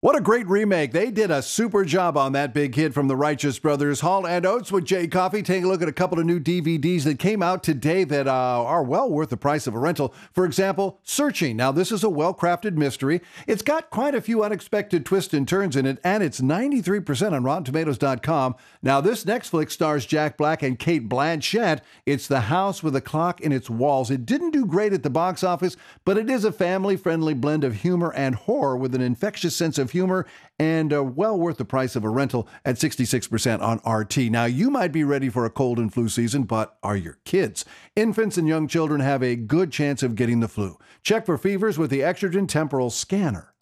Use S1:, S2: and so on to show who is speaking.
S1: What a great remake. They did a super job on that big hit from the Righteous Brothers. Hall and Oates with Jay Coffee. Take a look at a couple of new DVDs that came out today that are well worth the price of a rental. For example, Searching. Now, this is a well-crafted mystery. It's got quite a few unexpected twists and turns in it, and it's 93% on RottenTomatoes.com. Now, this next flick stars Jack Black and Cate Blanchett. It's The House with a Clock in Its Walls. It didn't do great at the box office, but it is a family-friendly blend of humor and horror with an infectious sense of humor and well worth the price of a rental at 66% on RT. Now, you might be ready for a cold and flu season, but are your kids? Infants and young children have a good chance of getting the flu. Check for fevers with the Exergen Temporal Scanner.